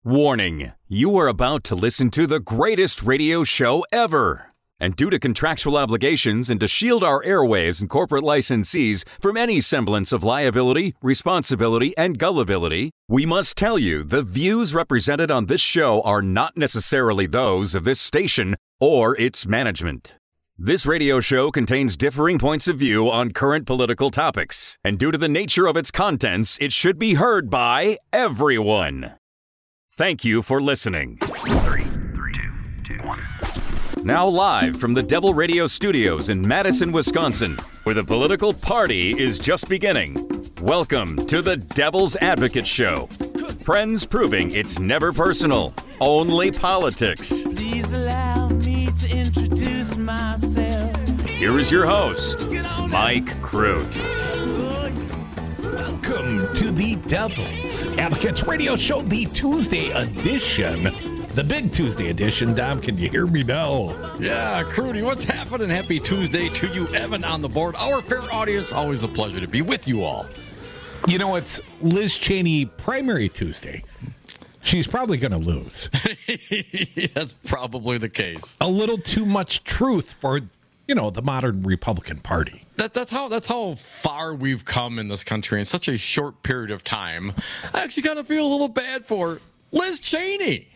Warning, you are about to listen to the greatest radio show ever. And due to contractual obligations and to shield our airwaves and corporate licensees from any semblance of liability, responsibility, and gullibility, we must tell you the views represented on this show are not necessarily those of this station or its management. This radio show contains differing points of view on current political topics, and due to the nature of its contents, it should be heard by everyone. Thank you for listening. 3, 2, 2, 1. Now live from the Devil Radio Studios in Madison, Wisconsin, where the political party is just beginning. Welcome to the Devil's Advocate Show. Friends proving it's never personal, only politics. Please allow me to introduce myself. Here is your host, Mike Crute. Welcome to the Devil's Advocates Radio Show, the Tuesday edition. The big Tuesday edition. Dom, can you hear me now? Yeah, Crudy, what's happening? Happy Tuesday to you, Evan, on the board. Our fair audience, always a pleasure to be with you all. You know, it's Liz Cheney primary Tuesday. She's probably going to lose. That's probably the case. A little too much truth for, the modern Republican Party. That's how far we've come in this country in such a short period of time. I actually kind of feel a little bad for Liz Cheney.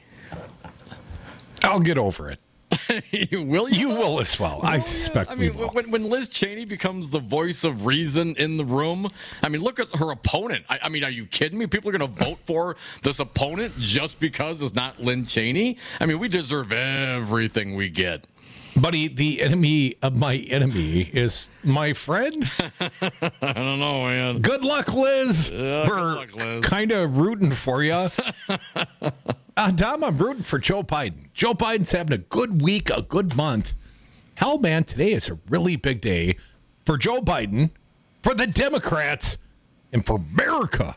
I'll get over it. Will you? You will as well. I suspect we will. When Liz Cheney becomes the voice of reason in the room, look at her opponent. Are you kidding me? People are going to vote for this opponent just because it's not Lynn Cheney? We deserve everything we get. Buddy, the enemy of my enemy is my friend. I don't know, man. Good luck, Liz. We're kind of rooting for you. Dom, I'm rooting for Joe Biden. Joe Biden's having a good week, a good month. Hell, man, today is a really big day for Joe Biden, for the Democrats, and for America.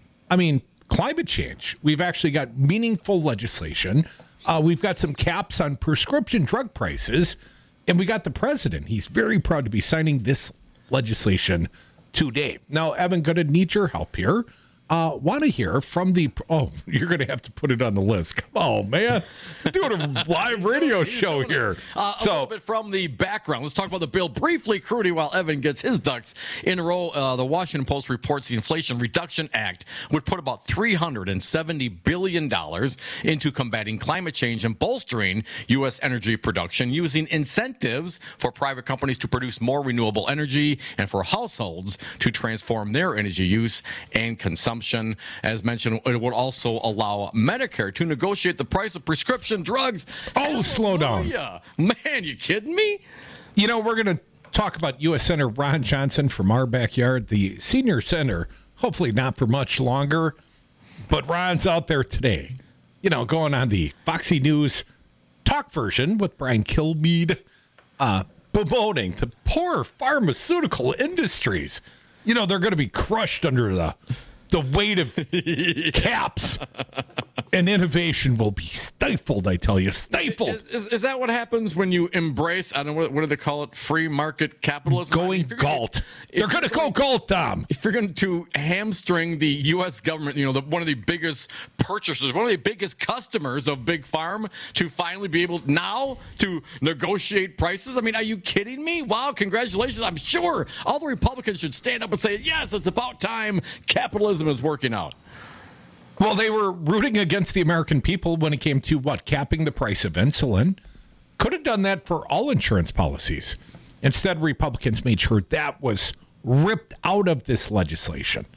Climate change. We've actually got meaningful legislation. We've got some caps on prescription drug prices, and we got the president. He's very proud to be signing this legislation today. Now, Evan, going to need your help here. Want to hear from the... Oh, you're going to have to put it on the list. Come on, man. We're doing a live radio show here. A little bit from the background. Let's talk about the bill briefly, Crudy, while Evan gets his ducks in a row. The Washington Post reports the Inflation Reduction Act would put about $370 billion into combating climate change and bolstering U.S. energy production using incentives for private companies to produce more renewable energy and for households to transform their energy use and consumption. As mentioned, it would also allow Medicare to negotiate the price of prescription drugs. Oh, slow down. Man, you kidding me? We're going to talk about U.S. Senator Ron Johnson from our backyard, the senior senator, hopefully not for much longer, but Ron's out there today, going on the Foxy News talk version with Brian Kilmeade, bemoaning the poor pharmaceutical industries. They're going to be crushed under the weight of caps, and innovation will be stifled, I tell you, stifled. Is that what happens when you embrace, I don't know, what do they call it, free market capitalism? Going galt. They're going to go galt, Tom. If you're going to hamstring the U.S. government, one of the biggest purchasers, one of the biggest customers of Big Farm, to finally be able now to negotiate prices? Are you kidding me? Wow, congratulations. I'm sure all the Republicans should stand up and say, yes, it's about time capitalism is working out. Well, they were rooting against the American people when it came to capping the price of insulin. Could have done that for all insurance policies. Instead, Republicans made sure that was ripped out of this legislation.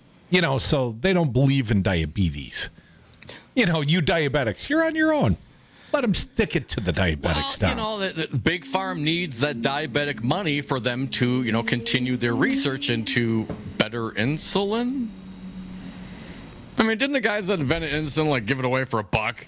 So they don't believe in diabetes. You diabetics, you're on your own. Let them stick it to the diabetics now. The Big Farm needs that diabetic money for them to, continue their research into better insulin. Didn't the guys that invented insulin give it away for $1?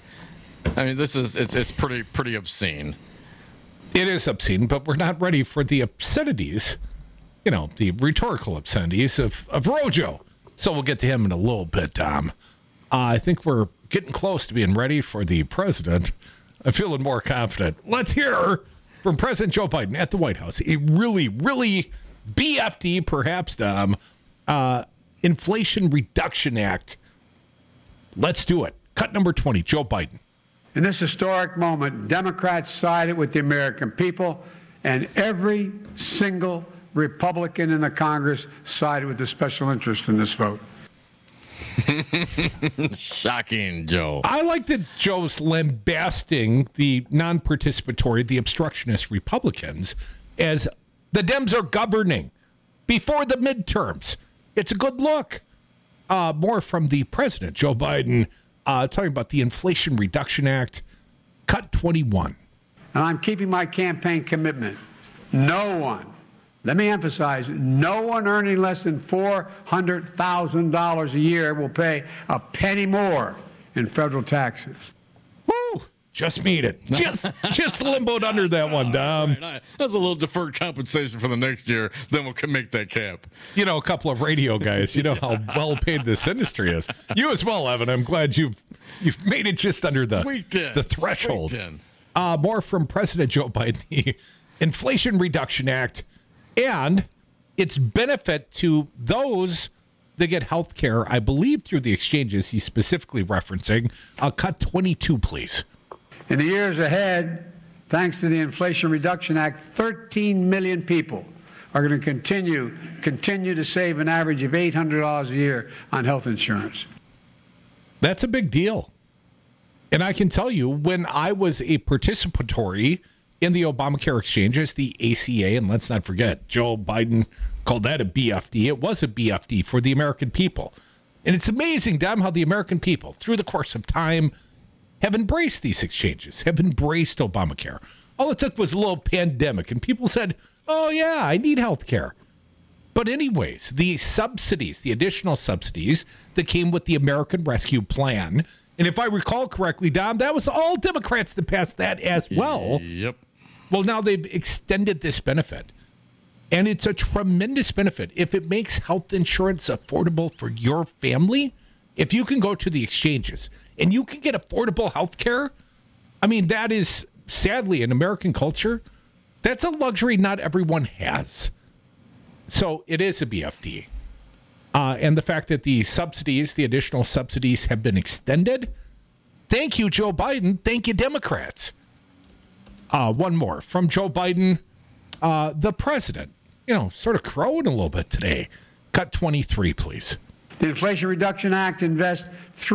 It's pretty obscene. It is obscene, but we're not ready for the obscenities, the rhetorical obscenities of Rojo. So we'll get to him in a little bit, Tom. I think we're getting close to being ready for the president. I'm feeling more confident. Let's hear from President Joe Biden at the White House. A really, really BFD, perhaps, Inflation Reduction Act. Let's do it. Cut number 20, Joe Biden. In this historic moment, Democrats sided with the American people, and every single Republican in the Congress sided with the special interest in this vote. Shocking, Joe. I like that Joe's lambasting the non-participatory, the obstructionist Republicans as the Dems are governing before the midterms. It's a good look. More from the president, Joe Biden, talking about the Inflation Reduction Act, cut 21. And I'm keeping my campaign commitment. No one, let me emphasize, no one earning less than $400,000 a year will pay a penny more in federal taxes. Woo! Just made it. Just limboed under that one, Dom. Right. That's a little deferred compensation for the next year. Then we'll make that cap. You know, a couple of radio guys, you know how well paid this industry is. You as well, Evan. I'm glad you've made it just under the threshold. More from President Joe Biden, the Inflation Reduction Act, and its benefit to those that get health care, I believe, through the exchanges he's specifically referencing. Cut 22, please. In the years ahead, thanks to the Inflation Reduction Act, 13 million people are going to continue to save an average of $800 a year on health insurance. That's a big deal. And I can tell you, when I was a participatory in the Obamacare exchanges, the ACA, and let's not forget, Joe Biden called that a BFD. It was a BFD for the American people. And it's amazing, Dom, how the American people, through the course of time, have embraced these exchanges, have embraced Obamacare. All it took was a little pandemic, and people said, oh, yeah, I need health care. But anyways, the subsidies, the additional subsidies that came with the American Rescue Plan, and if I recall correctly, Dom, that was all Democrats that passed that as well. Yep. Well, now they've extended this benefit, and it's a tremendous benefit. If it makes health insurance affordable for your family, if you can go to the exchanges and you can get affordable health care, I mean, that is, sadly, in American culture, that's a luxury not everyone has. So it is a BFD. And the fact that the subsidies, the additional subsidies have been extended, thank you, Joe Biden. Thank you, Democrats. One more from Joe Biden, the president, sort of crowing a little bit today. Cut 23, please. The Inflation Reduction Act invests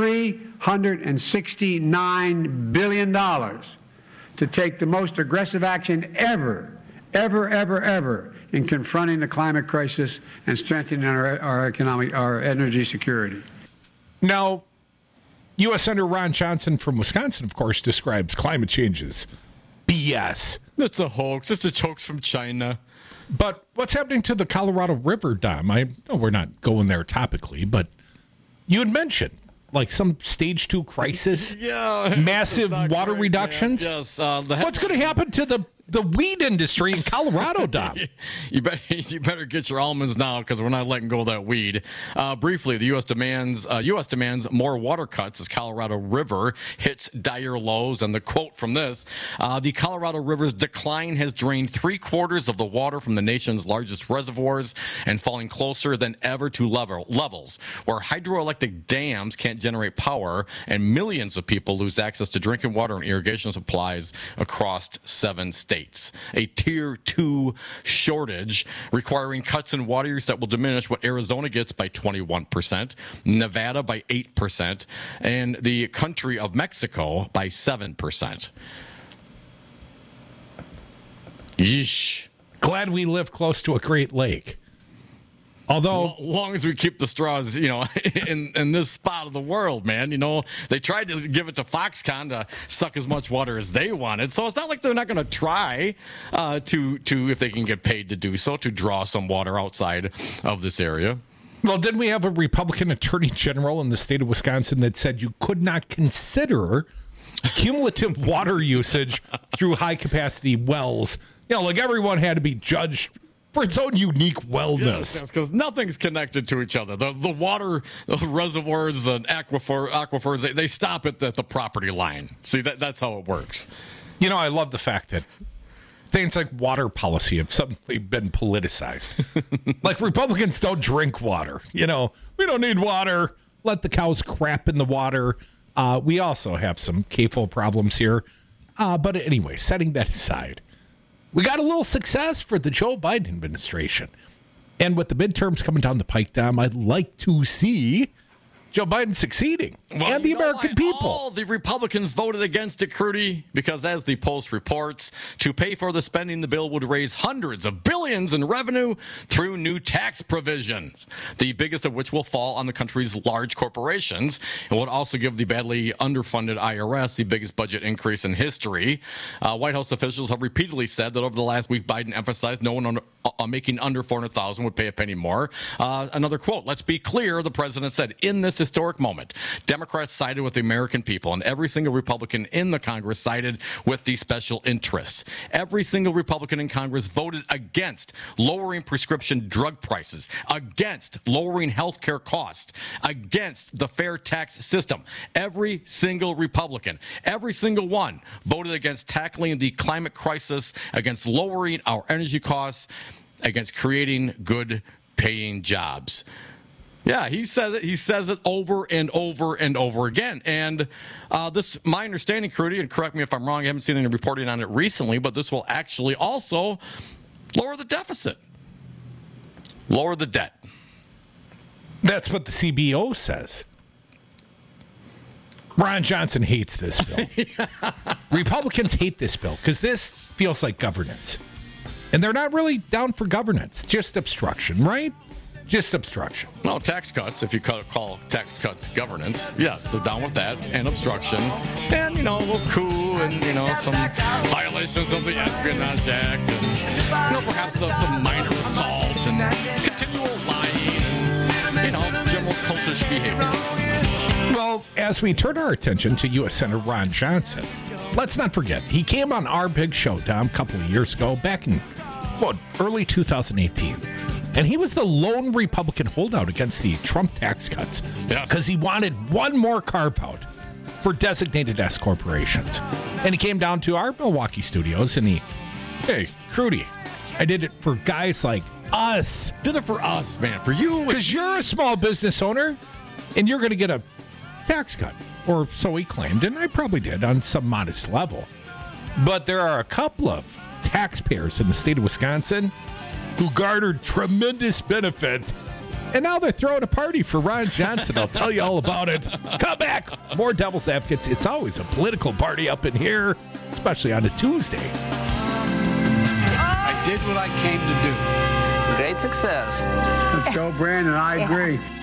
$369 billion to take the most aggressive action ever in confronting the climate crisis and strengthening our energy security. Now, U.S. Senator Ron Johnson from Wisconsin, of course, describes climate change as BS. It's a hoax. It's a hoax from China. But what's happening to the Colorado River, Dom? I know we're not going there topically, but you had mentioned like some stage 2 crisis, massive water reductions. Yes. What's going to happen to the weed industry in Colorado, Dom? You better get your almonds now, because we're not letting go of that weed. Briefly, the U.S. demands more water cuts as Colorado River hits dire lows. And the quote from this: the Colorado River's decline has drained 3/4 of the water from the nation's largest reservoirs and falling closer than ever to levels where hydroelectric dams can't generate power, and millions of people lose access to drinking water and irrigation supplies across 7 states. A tier 2 shortage requiring cuts in water use that will diminish what Arizona gets by 21%, Nevada by 8%, and the country of Mexico by 7%. Yeesh. Glad we live close to a Great Lake. Although, long as we keep the straws, in this spot of the world, man, they tried to give it to Foxconn to suck as much water as they wanted. So it's not like they're not going to try to, if they can get paid to do so, to draw some water outside of this area. Well, didn't we have a Republican attorney general in the state of Wisconsin that said you could not consider cumulative water usage through high capacity wells? Like everyone had to be judged for its own unique wellness. Yes, because nothing's connected to each other. The water reservoirs and aquifers, they stop at the property line. See, that's how it works. I love the fact that things like water policy have suddenly been politicized. Like Republicans don't drink water. We don't need water. Let the cows crap in the water. We also have some CAFO problems here. But anyway, setting that aside, we got a little success for the Joe Biden administration. And with the midterms coming down the pike, Dom, I'd like to see Joe Biden succeeding and the American people. All the Republicans voted against it, Crudy, because as the Post reports, to pay for the spending, the bill would raise hundreds of billions in revenue through new tax provisions, the biggest of which will fall on the country's large corporations. It would also give the badly underfunded IRS the biggest budget increase in history. White House officials have repeatedly said that over the last week, Biden emphasized no one making under $400,000 would pay a penny more. Another quote, let's be clear, the president said, in this historic moment, Democrats sided with the American people, and every single Republican in the Congress sided with the special interests. Every single Republican in Congress voted against lowering prescription drug prices, against lowering health care costs, against the fair tax system. Every single Republican, every single one, voted against tackling the climate crisis, against lowering our energy costs, against creating good paying jobs. Yeah, he says it. He says it over and over and over again. And this, my understanding, Crudy, and correct me if I'm wrong, I haven't seen any reporting on it recently, but this will actually also lower the deficit, lower the debt. That's what the CBO says. Ron Johnson hates this bill. Republicans hate this bill because this feels like governance. And they're not really down for governance, just obstruction, right? Just obstruction. No, tax cuts, if you call tax cuts governance. Yes, they're down with that. And obstruction. And, a little coup and, some violations of the Espionage Act. And, perhaps some minor assault and continual lying and, general cultish behavior. Well, as we turn our attention to U.S. Senator Ron Johnson, let's not forget, he came on our big show, Dom, a couple of years ago, back in, early 2018. And he was the lone Republican holdout against the Trump tax cuts because he wanted one more carve-out for designated S corporations. And he came down to our Milwaukee studios and hey, Crudy, I did it for guys like us. Did it for us, man, for you. Because you're a small business owner and you're going to get a tax cut. Or so he claimed, and I probably did on some modest level. But there are a couple of taxpayers in the state of Wisconsin who garnered tremendous benefit. And now they're throwing a party for Ron Johnson. I'll tell you all about it. Come back. More Devil's Advocates. It's always a political party up in here, especially on a Tuesday. I did what I came to do. Great success. Let's go, Brandon. I agree.